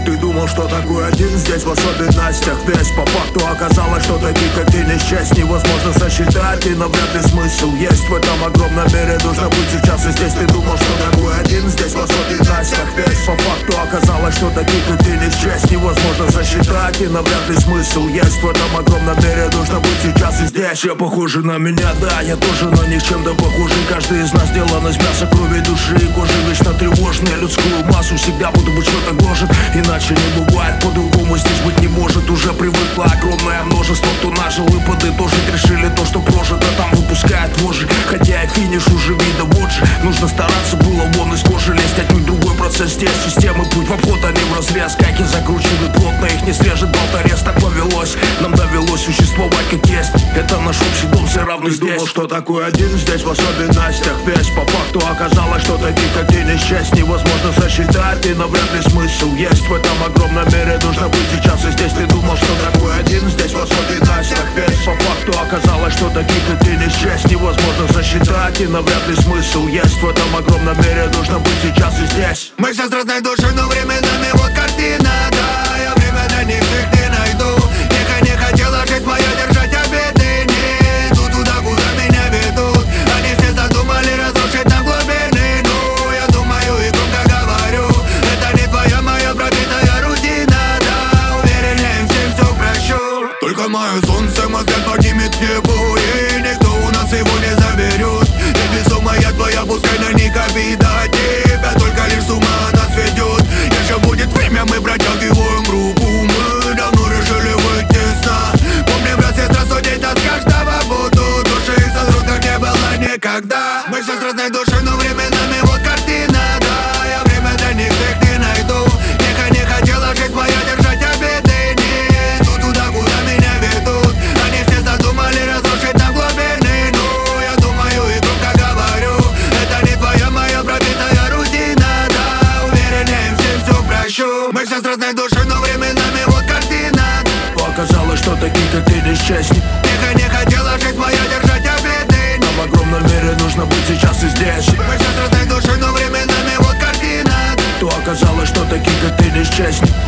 Ты думал, что такой один здесь в особенностях весь. По факту оказалось, что таких, как ты, не счесть невозможно сосчитать. И навряд ли смысл есть в этом огромном мире. Нужно быть сейчас и здесь. Ты думал, что такой один здесь в особенностях весь. По факту оказалось, что таких, как ты, не счесть невозможно сосчитать. И навряд ли смысл есть в этом огромном мире. Нужно быть сейчас и здесь. Все похожи на меня, да, я тоже на них чем-то похожи. Каждый из нас сделан из мяса, крови, души и кожи. Вечно тревожные, людскую массу всегда буду быть что-то гложет. Иначе не бывает, по-другому здесь быть не может. Уже привыкло огромное множество, кто нажил и подытожить. Решили то, что прожито, там выпускает вожжи. Хотя и финиш уже видно вот же. Нужно стараться было вон из кожи лезть. Отнюдь другой процесс здесь. Системы путь в обход, они в разрез. Гайки закручены плотно, их не срежет болторез. Так повелось, нам довелось существовать как есть. Это наш общий дом, все равны здесь. Думал, что такой один здесь в особенностях весь. По факту оказалось, что таких, как ты, не счесть невозможно сосчитать. И навряд ли смысл есть в этом огромном мире. Нужно быть сейчас и здесь. Ты думал, что такой один здесь в особенностях весь. По факту оказалось, что таких, как ты, не счесть невозможно сосчитать. И навряд ли смысл есть в этом огромном мире. Нужно быть сейчас и здесь. Мы все с разной душой, но временами вот картина, да. Я время для них всех не найду. Не хотела жить моя, держать обиды. Не иду туда, куда меня ведут. Они все задумали разрушить нам глубины. Ну, я думаю и громко говорю. Это не твоя, моя пропитая рутина, да. Уверен, я им всем все прощу. Только мое солнце мозг поднимет к небу. И никто у нас его не заберет. Невесомая твоя, пускай на них обида. Тебя только лишь с ума нас ведет. Еще будет время, мы протягиваем руку. Мы давно решили выйти из сна. Помним, брат, сестра, судить нас каждого будут. Души их сотрут, как не было никогда. Мы все с разной душой, но временами вот картина, да. Я время для них всех не найду. Не хотела жить моя, держать обиды. Не иду туда, куда меня ведут. Они все задумали разрушить нам глубины. Ну, я думаю и громко говорю. Это не твоя, моя пропитая рутина, да. Уверен, я им всем все прощу. Мы все с разной душой, но временами вот картина. Оказалось, что таких, как ты, не счесть Не хотела жить моя, держать обиды. в огромном мире нужно быть сейчас и здесь. Мы все с разной душой, но временами вот картина. То оказалось, что таких, как ты, не счесть